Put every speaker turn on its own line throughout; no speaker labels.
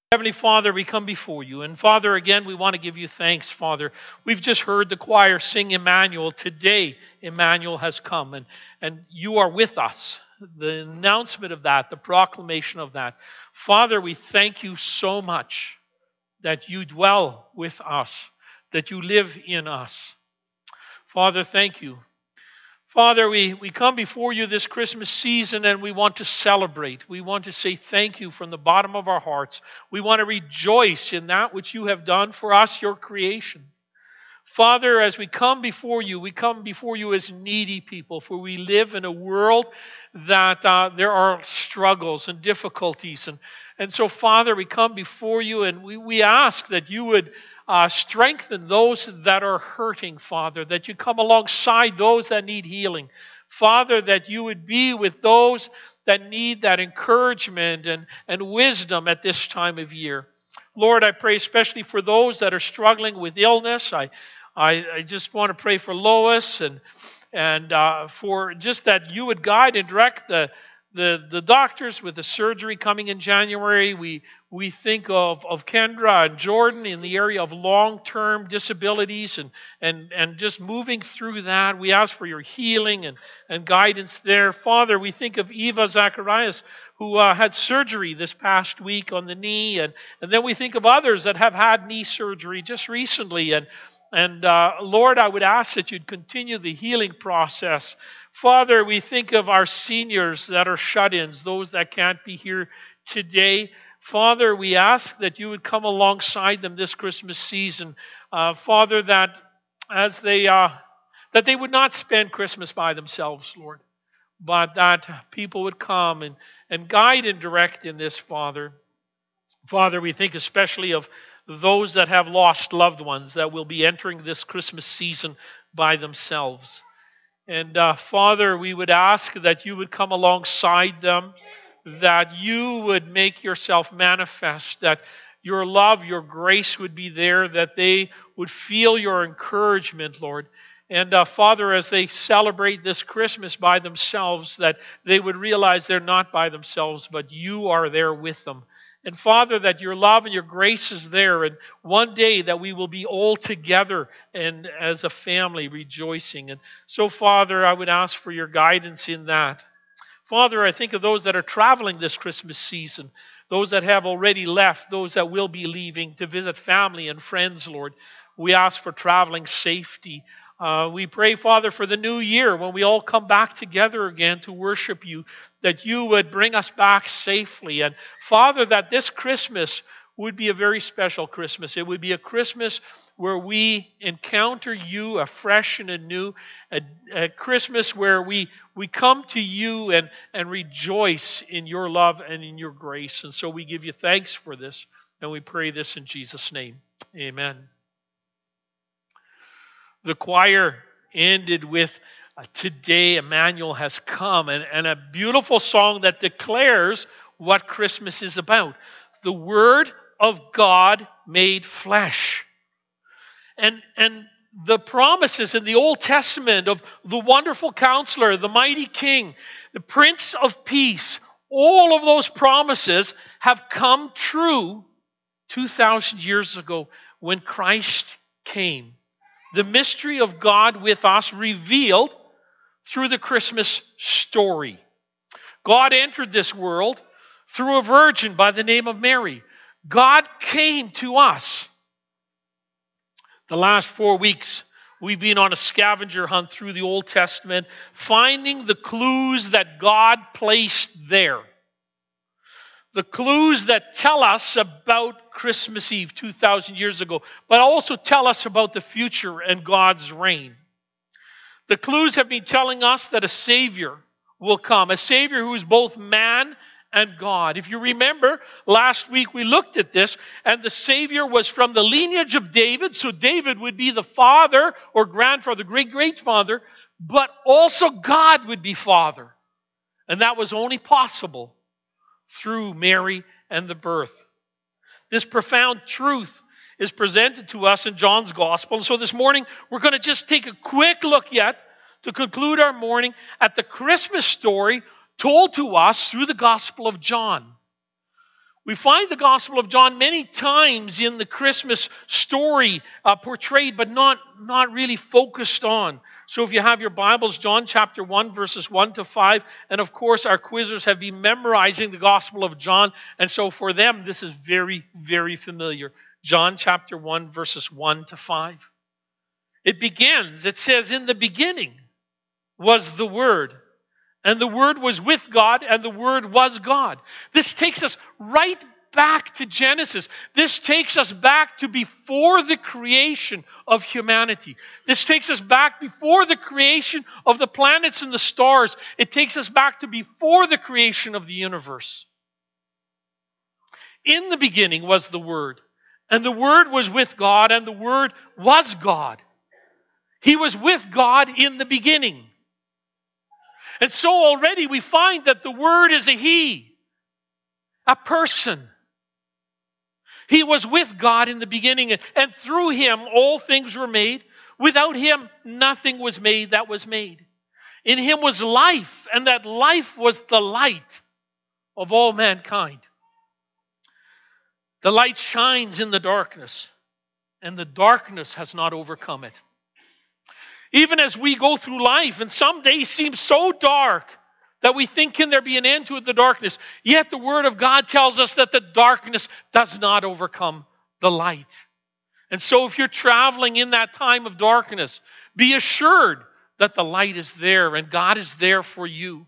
Heavenly Father, we come before you. And Father, again, we want to give you thanks, Father. We've just heard the choir sing Emmanuel. Today, Emmanuel has come, and you are with us. The announcement of that, the proclamation of that. Father, we thank you so much that you dwell with us, that you live in us. Father, thank you. Father, we come before you this Christmas season and we want to celebrate. We want to say thank you from the bottom of our hearts. We want to rejoice in that which you have done for us, your creation. Father, as we come before you as needy people, for we live in a world that there are struggles and difficulties. And so, Father, we come before you and we ask that you would strengthen those that are hurting, Father, that you come alongside those that need healing. Father, that you would be with those that need that encouragement and wisdom at this time of year. Lord, I pray especially for those that are struggling with illness. I just want to pray for Lois and for just that you would guide and direct the doctors with the surgery coming in January. We think of Kendra and Jordan in the area of long-term disabilities and just moving through that. We ask for your healing and guidance there. Father, we think of Eva Zacharias, who had surgery this past week on the knee. And then we think of others that have had knee surgery just recently. And Lord, I would ask that you'd continue the healing process. Father, we think of our seniors that are shut-ins, those that can't be here today. Father, we ask that you would come alongside them this Christmas season. Father, that as they would not spend Christmas by themselves, Lord, but that people would come and guide and direct in this, Father. Father, we think especially of those that have lost loved ones that will be entering this Christmas season by themselves. And Father, we would ask that you would come alongside them, that you would make yourself manifest, that your love, your grace would be there, that they would feel your encouragement, Lord. And Father, as they celebrate this Christmas by themselves, that they would realize they're not by themselves, but you are there with them. And Father, that your love and your grace is there, and one day that we will be all together and as a family rejoicing. And so, Father, I would ask for your guidance in that. Father, I think of those that are traveling this Christmas season, those that have already left, those that will be leaving to visit family and friends, Lord. We ask for traveling safety. We pray, Father, for the new year when we all come back together again to worship you, that you would bring us back safely. And Father, that this Christmas would be a very special Christmas. It would be a Christmas where we encounter you afresh and anew, a Christmas where we come to you and rejoice in your love and in your grace. And so we give you thanks for this, and we pray this in Jesus' name. Amen. The choir ended with Today Emmanuel Has Come, and a beautiful song that declares what Christmas is about. The Word of God made flesh. And the promises in the Old Testament of the wonderful counselor, the mighty king, the Prince of Peace, all of those promises have come true 2,000 years ago when Christ came. The mystery of God with us revealed through the Christmas story. God entered this world through a virgin by the name of Mary. God came to us. The last 4 weeks, we've been on a scavenger hunt through the Old Testament, finding the clues that God placed there. The clues that tell us about Christmas Eve 2,000 years ago, but also tell us about the future and God's reign. The clues have been telling us that a Savior will come, a Savior who is both man and God. If you remember, last week we looked at this, and the Savior was from the lineage of David, so David would be the father or grandfather, great-great-father, but also God would be father. And that was only possible through Mary and the birth. This profound truth is presented to us in John's Gospel. And so this morning, we're going to just take a quick look yet to conclude our morning at the Christmas story told to us through the Gospel of John. We find the Gospel of John many times in the Christmas story portrayed, but not really focused on. So if you have your Bibles, John chapter 1, verses 1 to 5. And of course, our quizzers have been memorizing the Gospel of John. And so for them, this is very, very familiar. John chapter 1, verses 1 to 5. It begins, it says, in the beginning was the Word. And the Word was with God, and the Word was God. This takes us right back to Genesis. This takes us back to before the creation of humanity. This takes us back before the creation of the planets and the stars. It takes us back to before the creation of the universe. In the beginning was the Word, and the Word was with God, and the Word was God. He was with God in the beginning. And so already we find that the Word is a He, a person. He was with God in the beginning, and through Him all things were made. Without Him nothing was made that was made. In Him was life, and that life was the light of all mankind. The light shines in the darkness, and the darkness has not overcome it. Even as we go through life, and some days seem so dark that we think, can there be an end to the darkness? Yet the Word of God tells us that the darkness does not overcome the light. And so if you're traveling in that time of darkness, be assured that the light is there and God is there for you.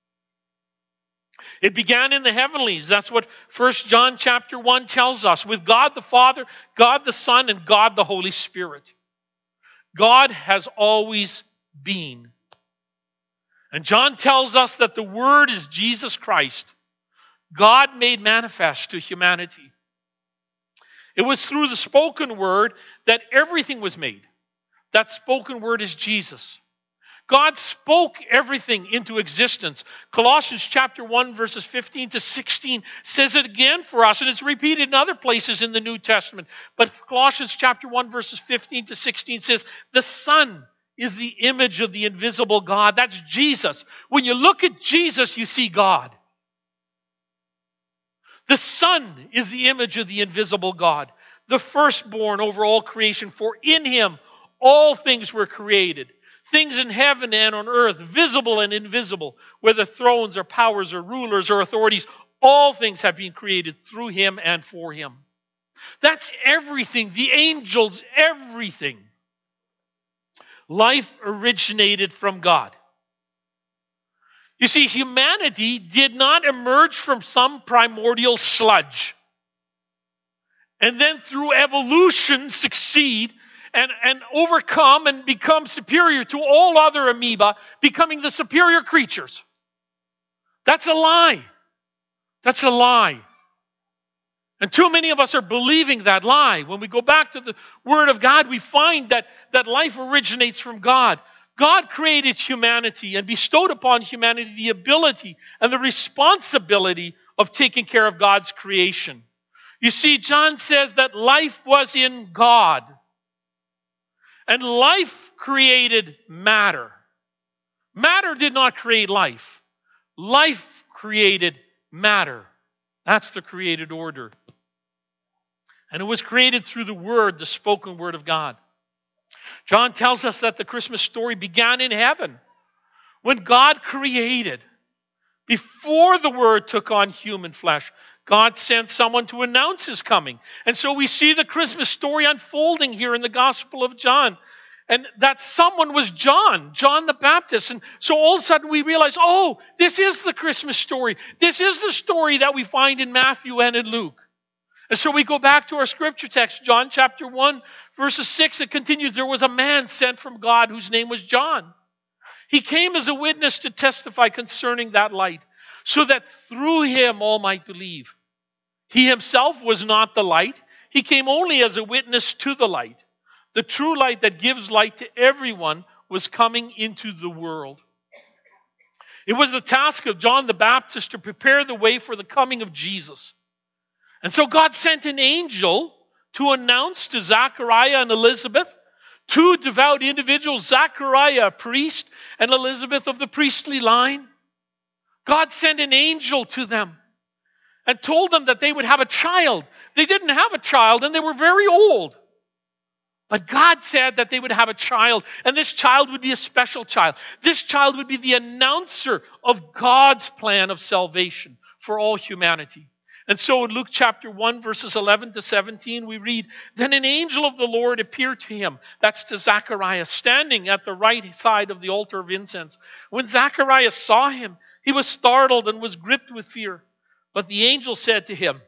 It began in the heavenlies. That's what 1 John chapter 1 tells us. With God the Father, God the Son, and God the Holy Spirit. God has always been. And John tells us that the Word is Jesus Christ, God made manifest to humanity. It was through the spoken word that everything was made. That spoken word is Jesus. God spoke everything into existence. Colossians chapter 1, verses 15 to 16 says it again for us, and it's repeated in other places in the New Testament. But Colossians chapter 1, verses 15 to 16 says, the Son is the image of the invisible God. That's Jesus. When you look at Jesus, you see God. The Son is the image of the invisible God, the firstborn over all creation. For in Him all things were created. Things in heaven and on earth, visible and invisible, whether thrones or powers or rulers or authorities, all things have been created through Him and for Him. That's everything. The angels, everything. Life originated from God. You see, humanity did not emerge from some primordial sludge and then through evolution succeed and overcome and become superior to all other amoeba, becoming the superior creatures. That's a lie. That's a lie. And too many of us are believing that lie. When we go back to the Word of God, we find that life originates from God. God created humanity and bestowed upon humanity the ability and the responsibility of taking care of God's creation. You see, John says that life was in God. And life created matter. Matter did not create life. Life created matter. That's the created order. And it was created through the Word, the spoken Word of God. John tells us that the Christmas story began in heaven when God created. Before the Word took on human flesh, God sent someone to announce His coming. And so we see the Christmas story unfolding here in the Gospel of John. And that someone was John the Baptist. And so all of a sudden we realize, oh, this is the Christmas story. This is the story that we find in Matthew and in Luke. And so we go back to our scripture text, John chapter 1, verses 6. It continues, there was a man sent from God whose name was John. He came as a witness to testify concerning that light, so that through him all might believe. He himself was not the light. He came only as a witness to the light. The true light that gives light to everyone was coming into the world. It was the task of John the Baptist to prepare the way for the coming of Jesus. And so God sent an angel to announce to Zachariah and Elizabeth, two devout individuals, Zachariah, a priest, and Elizabeth of the priestly line. God sent an angel to them. and told them that they would have a child. They didn't have a child, and they were very old. But God said that they would have a child, and this child would be a special child. This child would be the announcer of God's plan of salvation for all humanity. And so in Luke chapter 1, verses 11 to 17, we read, "Then an angel of the Lord appeared to him," that's to Zacharias, "standing at the right side of the altar of incense. When Zacharias saw him, he was startled and was gripped with fear. But the angel said to him,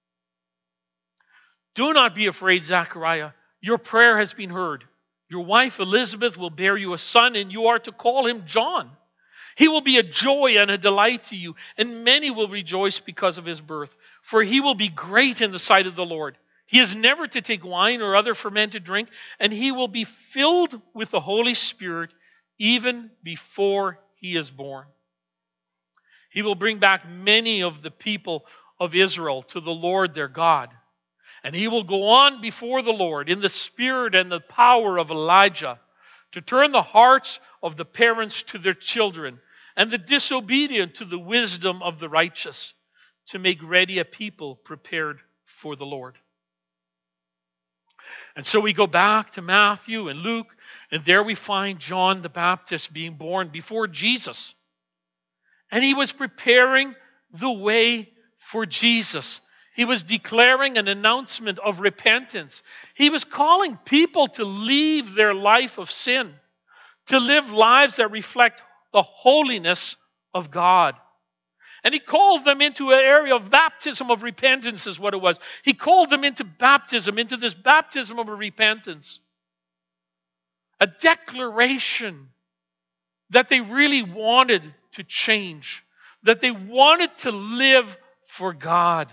'Do not be afraid, Zachariah. Your prayer has been heard. Your wife Elizabeth will bear you a son, and you are to call him John. He will be a joy and a delight to you, and many will rejoice because of his birth. For he will be great in the sight of the Lord. He is never to take wine or other fermented drink, and he will be filled with the Holy Spirit even before he is born. He will bring back many of the people of Israel to the Lord their God. And he will go on before the Lord in the spirit and the power of Elijah, to turn the hearts of the parents to their children, and the disobedient to the wisdom of the righteous, to make ready a people prepared for the Lord.'" And so we go back to Matthew and Luke, and there we find John the Baptist being born before Jesus. And he was preparing the way for Jesus. He was declaring an announcement of repentance. He was calling people to leave their life of sin, to live lives that reflect the holiness of God. And he called them into an area of baptism of repentance is what it was. He called them into baptism, into this baptism of repentance. A declaration that they really wanted to change, that they wanted to live for God.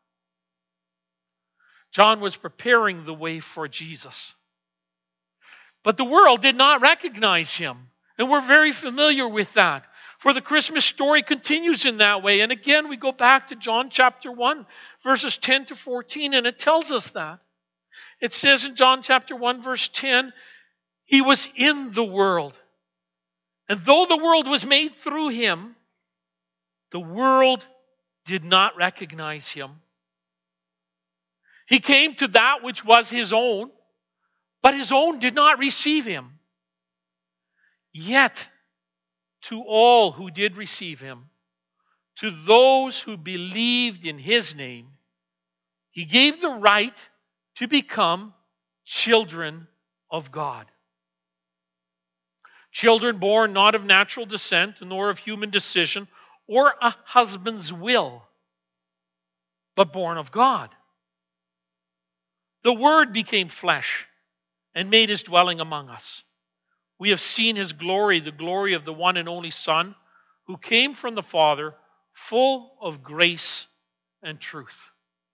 John was preparing the way for Jesus. But the world did not recognize him. And we're very familiar with that. For the Christmas story continues in that way. And again, we go back to John chapter 1, verses 10 to 14, and it tells us that. It says in John chapter 1, verse 10, "He was in the world. And though the world was made through him, the world did not recognize him. He came to that which was his own, but his own did not receive him. Yet, to all who did receive him, to those who believed in his name, he gave the right to become children of God. Children born not of natural descent, nor of human decision, or a husband's will, but born of God. The Word became flesh and made his dwelling among us. We have seen his glory, the glory of the one and only Son, who came from the Father, full of grace and truth."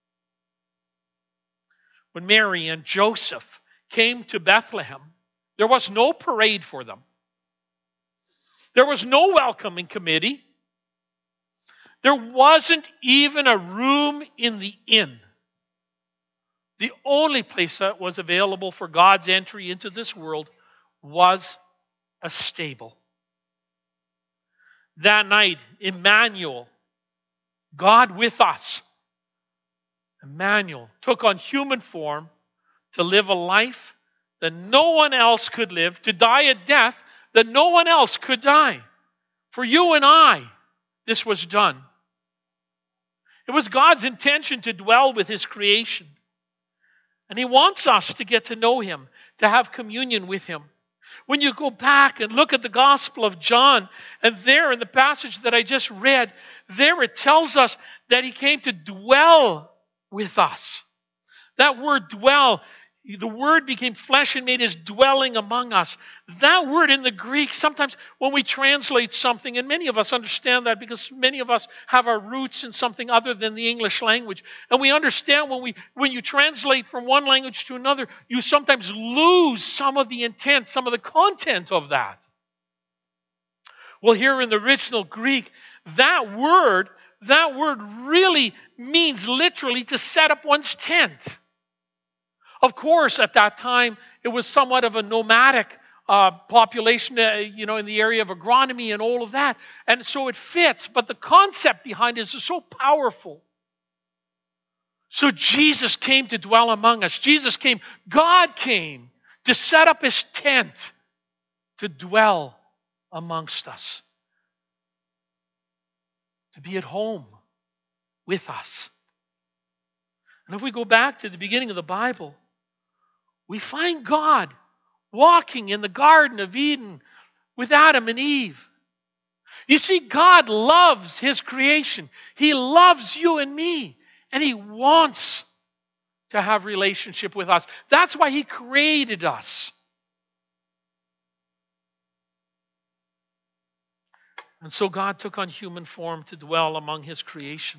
When Mary and Joseph came to Bethlehem, there was no parade for them. There was no welcoming committee. There wasn't even a room in the inn. The only place that was available for God's entry into this world was a stable. That night, Emmanuel, God with us, Emmanuel took on human form to live a life that no one else could live, to die a death that no one else could die. For you and I, this was done. It was God's intention to dwell with his creation. And he wants us to get to know him, to have communion with him. When you go back and look at the Gospel of John, and there in the passage that I just read, there it tells us that he came to dwell with us. That word dwell, the Word became flesh and made his dwelling among us. That word in the Greek, sometimes when we translate something, and many of us understand that because many of us have our roots in something other than the English language. And we understand when you translate from one language to another, you sometimes lose some of the intent, some of the content of that. Well, here in the original Greek, that word really means literally to set up one's tent. Of course, at that time, it was somewhat of a nomadic population, in the area of agronomy and all of that. And so it fits, but the concept behind it is so powerful. So Jesus came to dwell among us. Jesus came, God came to set up his tent to dwell amongst us, to be at home with us. And if we go back to the beginning of the Bible, we find God walking in the Garden of Eden with Adam and Eve. You see, God loves his creation. He loves you and me, and he wants to have relationship with us. That's why he created us. And so God took on human form to dwell among his creation.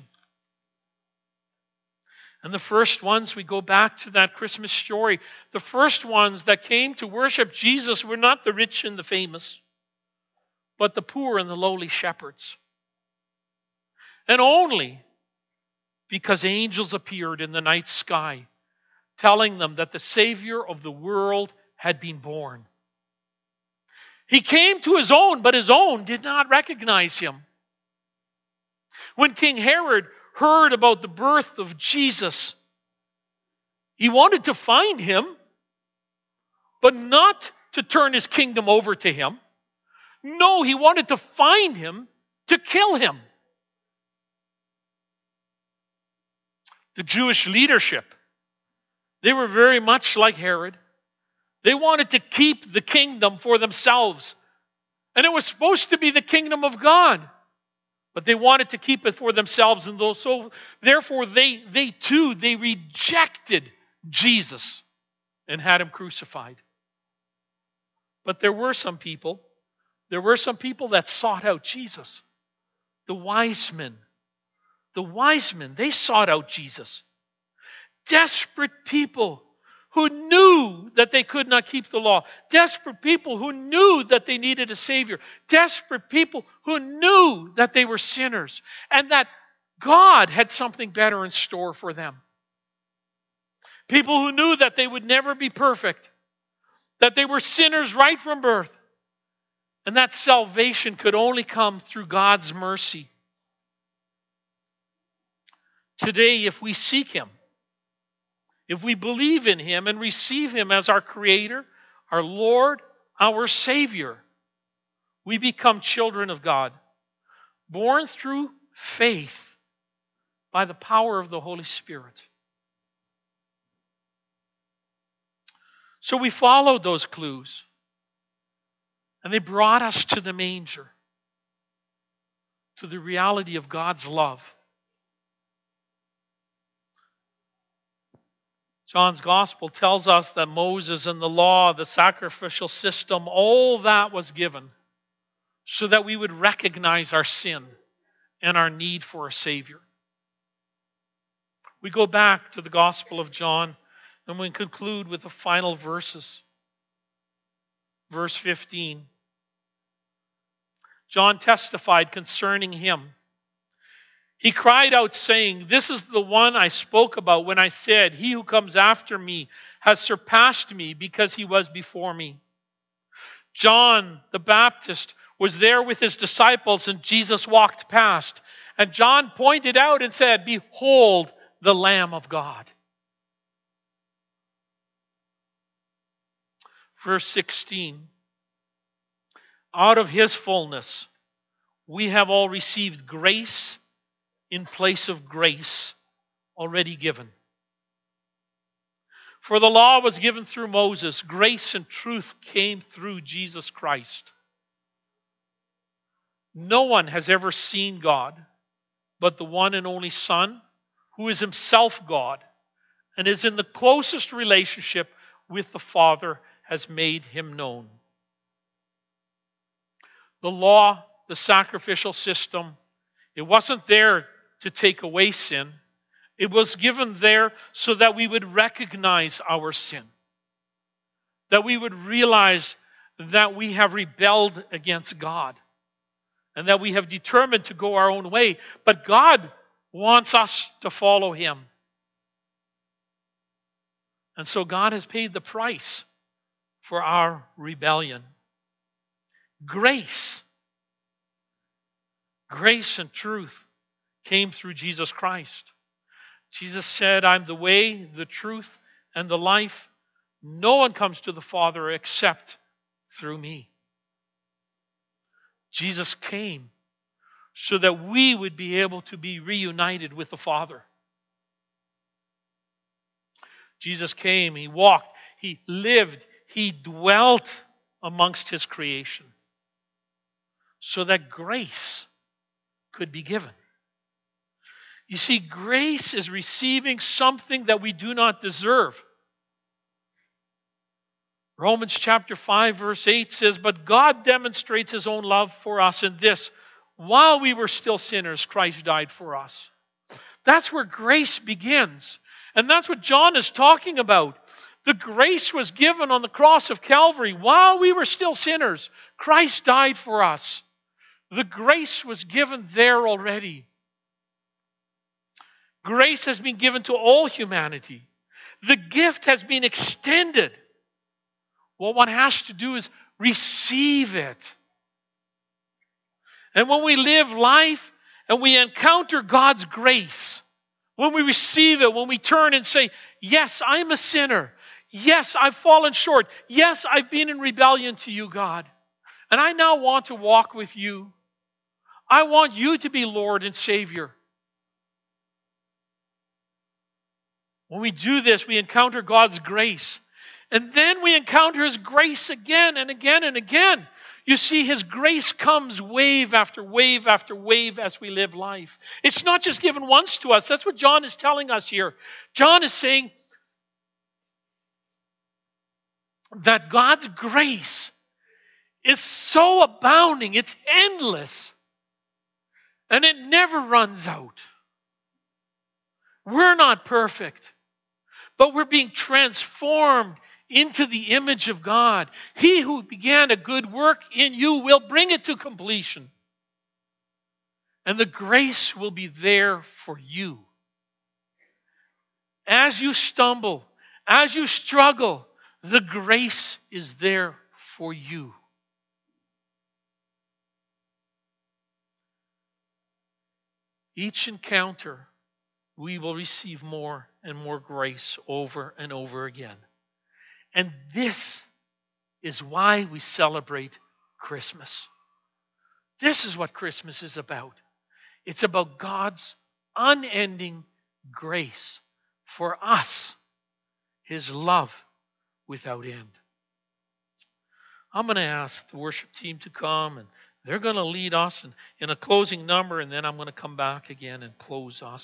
And the first ones, we go back to that Christmas story, the first ones that came to worship Jesus were not the rich and the famous, but the poor and the lowly shepherds. And only because angels appeared in the night sky, telling them that the Savior of the world had been born. He came to his own, but his own did not recognize him. When King Herod heard about the birth of Jesus, he wanted to find him, but not to turn his kingdom over to him. No, he wanted to find him to kill him. The Jewish leadership, they were very much like Herod. They wanted to keep the kingdom for themselves. And it was supposed to be the kingdom of God. But they wanted to keep it for themselves. And so therefore they rejected Jesus and had him crucified. But there were some people that sought out Jesus. The wise men, they sought out Jesus. Desperate people who knew that they could not keep the law. Desperate people who knew that they needed a Savior. Desperate people who knew that they were sinners and that God had something better in store for them. People who knew that they would never be perfect, that they were sinners right from birth, and that salvation could only come through God's mercy. Today, if we seek him, if we believe in him and receive him as our Creator, our Lord, our Savior, we become children of God, born through faith by the power of the Holy Spirit. So we followed those clues, and they brought us to the manger, to the reality of God's love. John's Gospel tells us that Moses and the law, the sacrificial system, all that was given so that we would recognize our sin and our need for a Savior. We go back to the Gospel of John and we conclude with the final verses. Verse 15. John testified concerning him. He cried out saying, "This is the one I spoke about when I said, 'He who comes after me has surpassed me because he was before me.'" John the Baptist was there with his disciples and Jesus walked past. And John pointed out and said, "Behold the Lamb of God." Verse 16. Out of his fullness we have all received grace in place of grace already given. For the law was given through Moses. Grace and truth came through Jesus Christ. No one has ever seen God but the one and only Son, who is himself God and is in the closest relationship with the Father, has made him known. The law, the sacrificial system, it wasn't there to take away sin. It was given there so that we would recognize our sin. That we would realize that we have rebelled against God. And that we have determined to go our own way. But God wants us to follow him. And so God has paid the price for our rebellion. Grace and truth came through Jesus Christ. Jesus said, I'm the way, the truth, and the life. No one comes to the Father except through me. Jesus came so that we would be able to be reunited with the Father. Jesus came, He walked, He lived, He dwelt amongst His creation so that grace could be given. You see, grace is receiving something that we do not deserve. Romans chapter 5 verse 8 says, but God demonstrates His own love for us in this: while we were still sinners, Christ died for us. That's where grace begins. And that's what John is talking about. The grace was given on the cross of Calvary. While we were still sinners, Christ died for us. The grace was given there already. Grace has been given to all humanity. The gift has been extended. What one has to do is receive it. And when we live life and we encounter God's grace, when we receive it, when we turn and say, yes, I'm a sinner. Yes, I've fallen short. Yes, I've been in rebellion to you, God. And I now want to walk with you. I want you to be Lord and Savior. When we do this, we encounter God's grace. And then we encounter His grace again and again and again. You see, His grace comes wave after wave after wave as we live life. It's not just given once to us. That's what John is telling us here. John is saying that God's grace is so abounding, it's endless, and it never runs out. We're not perfect, but we're being transformed into the image of God. He who began a good work in you will bring it to completion. And the grace will be there for you. As you stumble, as you struggle, the grace is there for you. Each encounter, we will receive more and more grace over and over again. And this is why we celebrate Christmas. This is what Christmas is about. It's about God's unending grace for us, His love without end. I'm going to ask the worship team to come, and they're going to lead us in a closing number, and then I'm going to come back again and close us.